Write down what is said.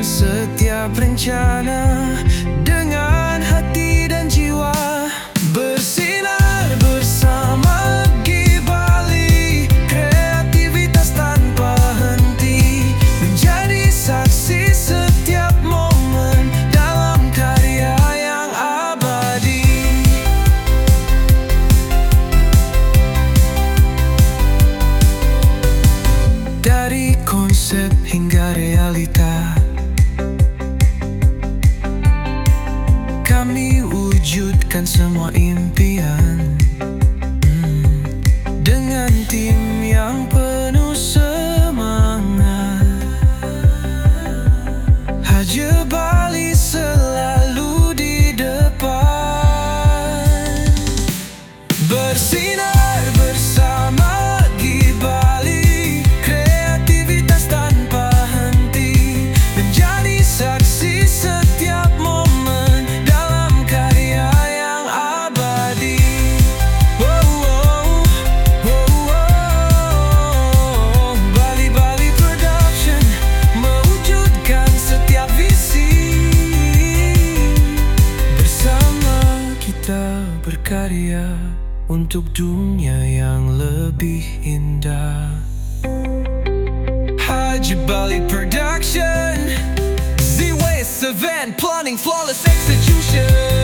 setiap rencana dengan hati dan jiwa. Bersinar bersama Gibali, kreativitas tanpa henti, menjadi saksi setiap momen dalam karya yang abadi. Dari konsep hingga realita, kami wujudkan semua impian dengan tim yang penuh semangat. Haja Bali selalu di depan. Bersinar bersama Gibali, kreativitas tanpa henti, menjadi saksi setiap momen dalam karya yang abadi. Bali Production mewujudkan setiap visi. Bersama kita berkarya untuk dunia yang lebih indah. Haja Bali Production, Z-Ways event planning, flawless execution.